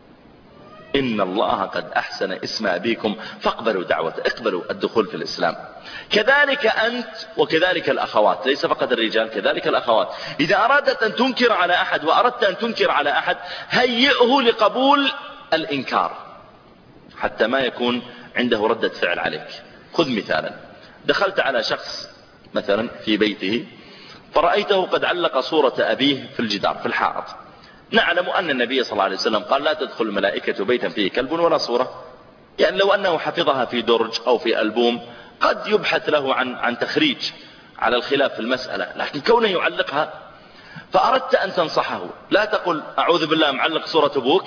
إن الله قد أحسن اسم أبيكم فاقبلوا دعوته، اقبلوا الدخول في الإسلام. كذلك أنت وكذلك الأخوات، ليس فقط الرجال كذلك الأخوات. إذا أرادت أن تنكر على أحد وأردت أن تنكر على أحد هيئه لقبول الإنكار حتى ما يكون عنده ردة فعل عليك. خذ مثالا، دخلت على شخص مثلا في بيته فرأيته قد علق صورة أبيه في الجدار في الحائط. نعلم أن النبي صلى الله عليه وسلم قال لا تدخل الملائكة بيتا فيه كلب ولا صورة، يعني لو أنه حفظها في درج أو في ألبوم قد يبحث له عن تخريج على الخلاف في المسألة، لكن كونه يعلقها. فأردت أن تنصحه، لا تقل أعوذ بالله معلق صورة أبوك،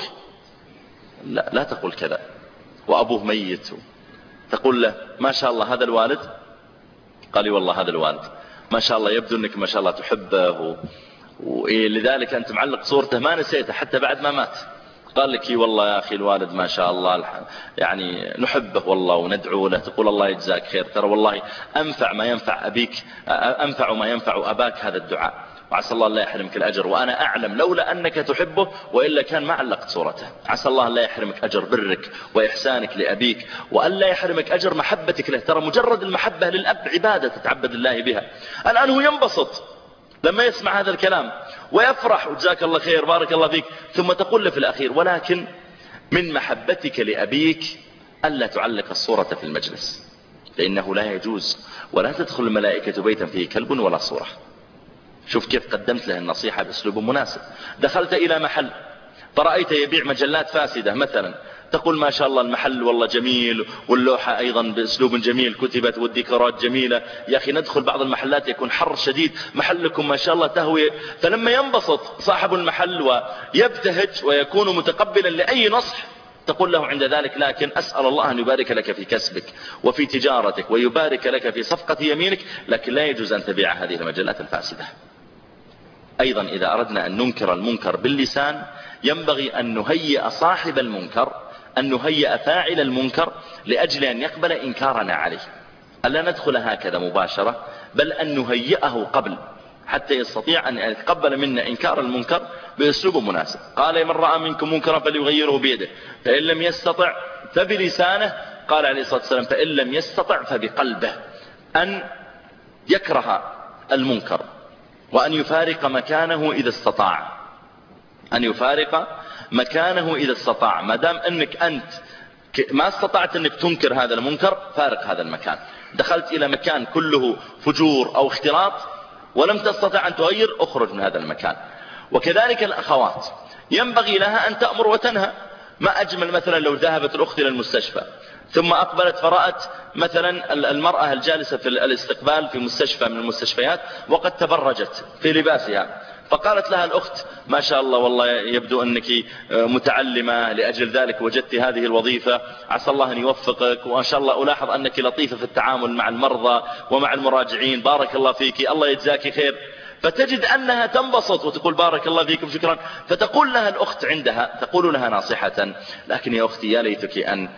لا تقول كذا وأبوه ميت. تقول له ما شاء الله هذا الوالد، قال لي والله هذا الوالد ما شاء الله يبدو أنك ما شاء الله تحبه ولذلك أنت معلق صورته ما نسيته حتى بعد ما مات. قال لك والله يا أخي الوالد ما شاء الله يعني نحبه والله وندعو له. تقول الله يجزاك خير، ترى والله أنفع ما ينفع أبيك، أنفع ما ينفع أباك هذا الدعاء، وعسى الله لا يحرمك الأجر، وأنا أعلم لولا أنك تحبه وإلا كان ما علقت صورته. عسى الله لا يحرمك أجر برك وإحسانك لأبيك، وأن لا يحرمك أجر محبتك له. ترى مجرد المحبة للأب عبادة تتعبد الله بها. الآن هو ينبسط لما يسمع هذا الكلام ويفرح وجزاك الله خير بارك الله فيك، ثم تقول له في الأخير ولكن من محبتك لأبيك ألا تعلق الصورة في المجلس، فإنه لا يجوز، ولا تدخل الملائكة بيتا فيه كلب ولا صورة. شوف كيف قدمت له النصيحة بأسلوب مناسب. دخلت إلى محل فرأيت يبيع مجلات فاسدة مثلا، تقول ما شاء الله المحل والله جميل، واللوحة أيضا بأسلوب جميل كتبت، والديكورات جميلة، يا أخي ندخل بعض المحلات يكون حر شديد، محلكم ما شاء الله تهوية. فلما ينبسط صاحب المحل ويبتهج ويكون متقبلا لأي نصح، تقول له عند ذلك لكن أسأل الله أن يبارك لك في كسبك وفي تجارتك ويبارك لك في صفقة يمينك، لكن لا يجوز أن تبيع هذه المجلات الفاسدة. أيضا إذا أردنا أن ننكر المنكر باللسان، ينبغي أن نهيئ صاحب المنكر، أن نهيئ فاعل المنكر لأجل أن يقبل إنكارنا عليه. ألا ندخل هكذا مباشرة، بل أن نهيئه قبل حتى يستطيع أن يتقبل منا إنكار المنكر بأسلوب مناسب. قال من رأى منكم منكرا فليغيره بيده، فإن لم يستطع فبلسانه. قال عليه الصلاة والسلام فإن لم يستطع فبقلبه. أن يكره المنكر وأن يفارق مكانه إذا استطاع، أن يفارق مكانه إذا استطاع. ما دام أنك أنت ما استطعت أنك تنكر هذا المنكر، فارق هذا المكان. دخلت إلى مكان كله فجور أو اختلاط ولم تستطع أن تغير، أخرج من هذا المكان. وكذلك الأخوات ينبغي لها أن تأمر وتنهى. ما أجمل مثلا لو ذهبت الأخت إلى المستشفى ثم أقبلت فرأت مثلا المرأة الجالسة في الاستقبال في مستشفى من المستشفيات وقد تبرجت في لباسها، فقالت لها الأخت ما شاء الله والله يبدو أنك متعلمة، لأجل ذلك وجدت هذه الوظيفة، عسى الله أن يوفقك، وإن شاء الله ألاحظ أنك لطيفة في التعامل مع المرضى ومع المراجعين، بارك الله فيك، الله يجزاك خير. فتجد أنها تنبسط وتقول بارك الله فيكم شكرا. فتقول لها الأخت عندها، تقول لها ناصحة لكن يا أختي يا ليتك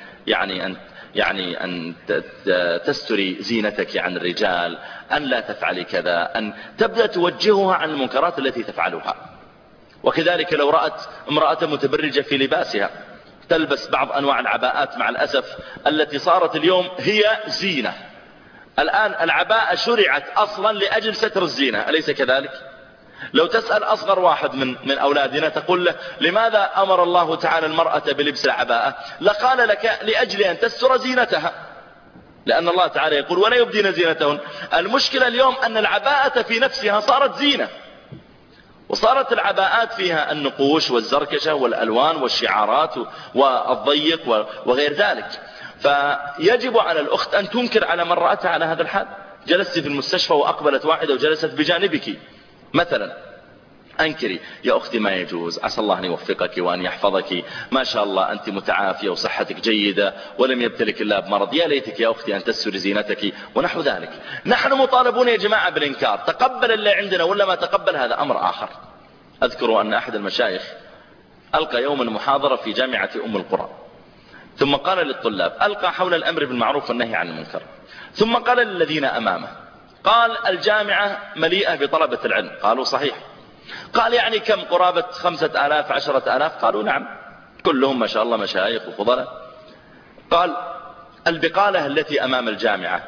أن تستري زينتك عن الرجال، أن لا تفعلي كذا، أن تبدأ توجهها عن المنكرات التي تفعلها. وكذلك لو رأت امرأة متبرجة في لباسها تلبس بعض أنواع العباءات مع الأسف التي صارت اليوم هي زينة. الآن العباءة شرعت أصلا لأجل ستر الزينة، أليس كذلك؟ لو تسأل أصغر واحد من أولادنا تقول له لماذا أمر الله تعالى المرأة بلبس العباءة؟ لقال لك لأجل أن تستر زينتها، لأن الله تعالى يقول ولا يبدين زينتهن. المشكلة اليوم أن العباءة في نفسها صارت زينة، وصارت العباءات فيها النقوش والزركشة والألوان والشعارات والضيق وغير ذلك. فيجب على الأخت أن تنكر على من رأتها على هذا الحال. جلست في المستشفى وأقبلت واحدة وجلست بجانبك مثلا، أنكري يا أختي ما يجوز، عسى الله أن يوفقك وأن يحفظك، ما شاء الله أنت متعافية وصحتك جيدة ولم يبتلك الله بمرض، يا ليتك يا أختي أن تستري زينتك ونحو ذلك. نحن مطالبون يا جماعة بالإنكار، تقبل اللي عندنا ولا ما تقبل هذا أمر آخر. أذكر أن أحد المشايخ ألقى يوما محاضرة في جامعة أم القرى، ثم قال للطلاب، ألقى حول الأمر بالمعروف والنهي عن المنكر، ثم قال للذين أمامه، قال الجامعة مليئة بطلبة العلم. قالوا صحيح. قال يعني كم؟ قرابة 5000 10,000؟ قالوا نعم، كلهم ما شاء الله مشايخ وفضلاء. قال البقالة التي أمام الجامعة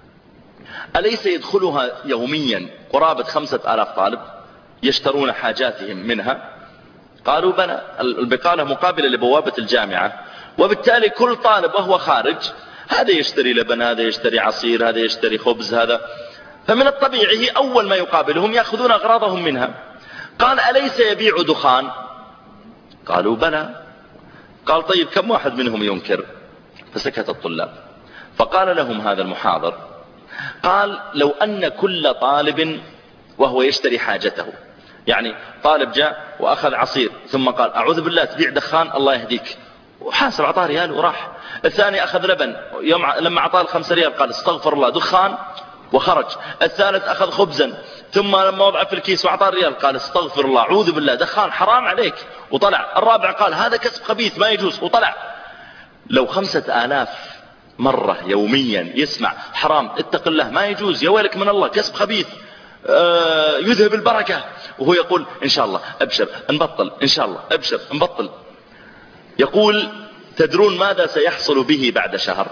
أليس يدخلها يوميا قرابة 5000 طالب يشترون حاجاتهم منها؟ قالوا بلى، البقالة مقابلة لبوابة الجامعة، وبالتالي كل طالب وهو خارج هذا يشتري لبن، هذا يشتري عصير، هذا يشتري خبز، هذا، فمن الطبيعي أول ما يقابلهم يأخذون أغراضهم منها. قال أليس يبيع دخان؟ قالوا بلى. قال طيب كم واحد منهم ينكر؟ فسكت الطلاب. فقال لهم هذا المحاضر، قال لو أن كل طالب وهو يشتري حاجته، يعني طالب جاء وأخذ عصير ثم قال أعوذ بالله تبيع دخان الله يهديك، وحاسب أعطاه ريال وراح. الثاني أخذ لبن، لما أعطاه 5 ريال قال استغفر الله دخان وخرج. الثالث أخذ خبزا، ثم لما وضع في الكيس وأعطاه ريال قال استغفر الله أعوذ بالله دخان حرام عليك وطلع. الرابع قال هذا كسب خبيث ما يجوز وطلع. لو 5000 مرة يوميا يسمع حرام اتق الله ما يجوز يا ويلك من الله كسب خبيث يذهب البركة، وهو يقول إن شاء الله أبشر نبطل، إن شاء الله أبشر نبطل، يقول تدرون ماذا سيحصل به بعد شهر؟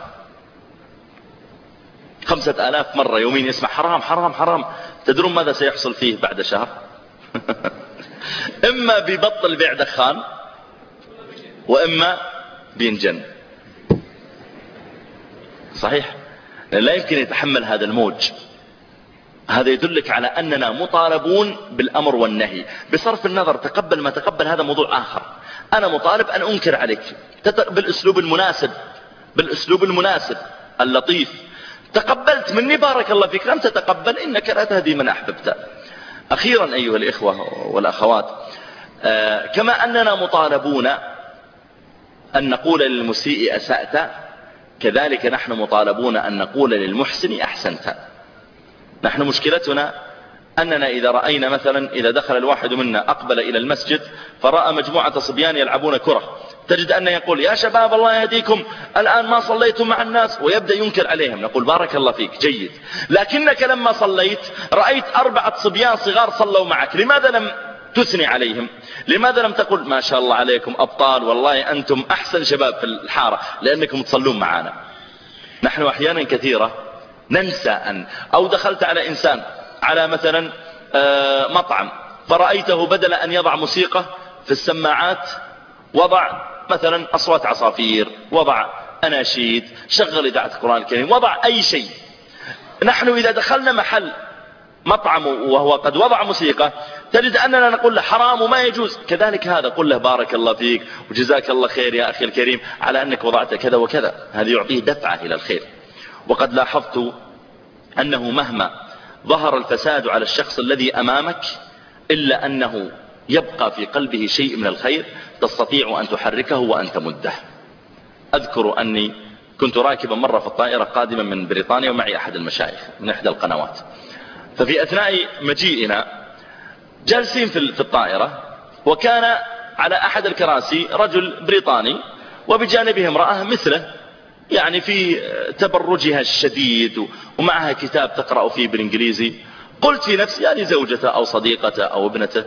5000 مرة يومين يسمع حرام حرام حرام، تدرون ماذا سيحصل فيه بعد شهر؟ إما بيبطل بيع دخان وإما بينجن. صحيح، لا يمكن يتحمل هذا الموج. هذا يدلك على أننا مطالبون بالأمر والنهي بصرف النظر تقبل ما تقبل، هذا موضوع آخر. أنا مطالب أن أنكر عليك بالأسلوب المناسب، بالأسلوب المناسب اللطيف. تقبلت مني بارك الله فيك، لم تتقبل إنك لا تهدي من أحببت. أخيرا أيها الإخوة والأخوات، كما أننا مطالبون أن نقول للمسيء أسأت، كذلك نحن مطالبون أن نقول للمحسن أحسنت. نحن مشكلتنا أننا إذا رأينا مثلا إذا دخل الواحد منا أقبل إلى المسجد فرأى مجموعة صبيان يلعبون كرة، تجد أنه يقول يا شباب الله يهديكم الآن ما صليتم مع الناس، ويبدأ ينكر عليهم. نقول بارك الله فيك جيد، لكنك لما صليت رأيت 4 صبيان صغار صلوا معك، لماذا لم تثني عليهم؟ لماذا لم تقل ما شاء الله عليكم أبطال، والله أنتم أحسن شباب في الحارة لأنكم تصلون معنا؟ نحن أحيانا كثيرة ننسى أو دخلت على إنسان على مثلا مطعم فرأيته بدل أن يضع موسيقى في السماعات وضع مثلا أصوات عصافير، وضع أناشيد، شغل إذاعة القرآن الكريم، وضع أي شيء. نحن إذا دخلنا محل مطعم وهو قد وضع موسيقى تجد أننا نقول له حرام وما يجوز. كذلك هذا قل له بارك الله فيك وجزاك الله خير يا أخي الكريم على أنك وضعت كذا وكذا، هذا يعطيه دفعة إلى الخير. وقد لاحظت أنه مهما ظهر الفساد على الشخص الذي أمامك إلا أنه يبقى في قلبه شيء من الخير تستطيع أن تحركه وأن تمده. أذكر أني كنت راكبا مرة في الطائرة قادما من بريطانيا ومعي أحد المشايخ من إحدى القنوات، ففي أثناء مجيئنا جالسين في الطائرة، وكان على أحد الكراسي رجل بريطاني وبجانبه امرأة مثله، يعني في تبرجها الشديد ومعها كتاب تقرأ فيه بالإنجليزي. قلت في نفسي هذه زوجته أو صديقته أو ابنته،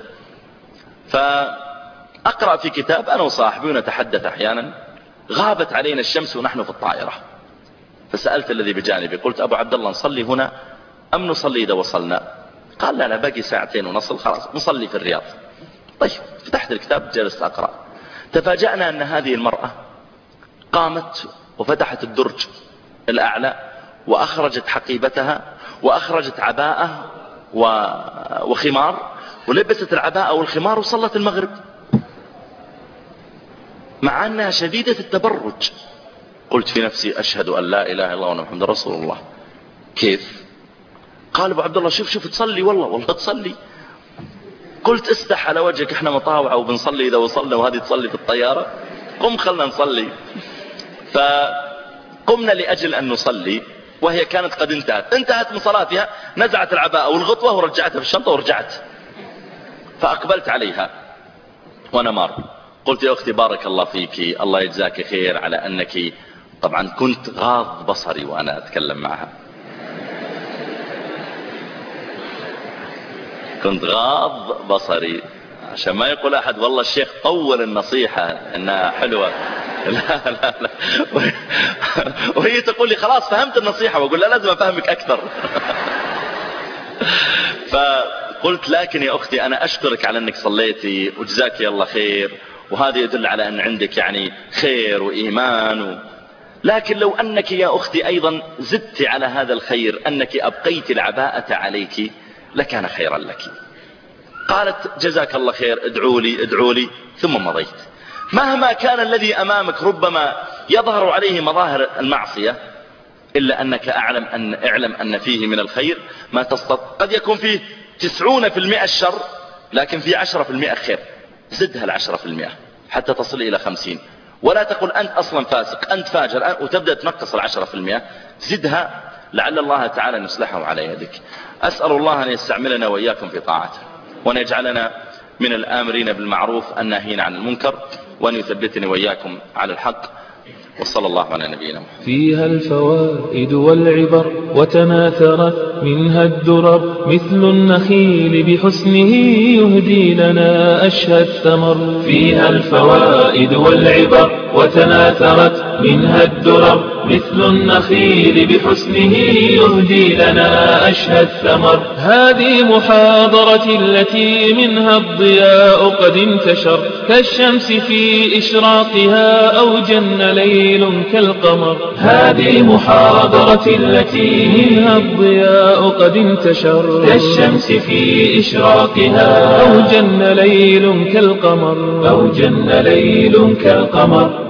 فأقرأ في كتاب أنا وصاحبي ونتحدث أحيانا. غابت علينا الشمس ونحن في الطائرة، فسألت الذي بجانبي قلت أبو عبد الله نصلي هنا أم نصلي إذا وصلنا؟ قال لا باقي 2.5 خلاص نصلي في الرياض. طيب فتحت الكتاب جلست أقرأ، تفاجأنا أن هذه المرأة قامت وفتحت الدرج الأعلى وأخرجت حقيبتها وأخرجت عباءة وخمار، ولبست العباءة والخمار وصلت المغرب مع أنها شديدة التبرج. قلت في نفسي أشهد أن لا إله إلا الله وأن محمد رسول الله. كيف؟ قال أبو عبد الله شوف تصلي، والله تصلي. قلت استح على وجهك، احنا مطاوعة وبنصلي إذا وصلنا وهذه تصلي في الطيارة، قم خلنا نصلي. فقمنا لأجل أن نصلي وهي كانت قد انتهت من صلاتها، نزعت العباءة والغطوة ورجعتها في الشنطة ورجعت. فأقبلت عليها وأنا مار، قلت يا أختي بارك الله فيك الله يجزاك خير على أنك، طبعا كنت غاض بصري وأنا أتكلم معها، كنت غاض بصري عشان ما يقول أحد والله الشيخ طول النصيحة إنها حلوة. لا لا لا، وهي تقول لي خلاص فهمت النصيحة، وأقول لا لازم أفهمك أكثر. فقلت لكن يا أختي أنا أشكرك على أنك صليتي وجزاك الله خير، وهذا يدل على أن عندك يعني خير وإيمان لكن لو أنك يا أختي أيضا زدت على هذا الخير أنك أبقيت العباءة عليك لكان خيرا لك. قالت جزاك الله خير ادعوا لي ثم مضيت. مهما كان الذي أمامك ربما يظهر عليه مظاهر المعصية إلا أنك اعلم أن فيه من الخير ما تستطيع. قد يكون فيه 90% الشر لكن فيه 10% خير، زدها 10% حتى تصل إلى 50. ولا تقل أنت أصلا فاسق أنت فاجر وتبدأ تنقص 10%، زدها لعل الله تعالى نصلحه على يدك. أسأل الله أن يستعملنا وإياكم في طاعته، وأن يجعلنا من الآمرين بالمعروف الناهين عن المنكر، وأن يثبتني وإياكم على الحق. وصلى الله على نبينا محمد. فيها الفوائد والعبر وتناثرت منها الدرر، مثل النخيل بحسنه يهدي لنا أشهى الثمر. فيها الفوائد والعبر وتناثرت منها الدرر مثل النخيل بحسنه يهدي لنا أشهى الثمر. هذه محاضرة التي منها الضياء قد انتشر كالشمس في إشراقها أو جن ليل كالقمر. هذه محاضرة التي منها الضياء قد انتشر كالشمس في إشراقها أو جن ليل كالقمر.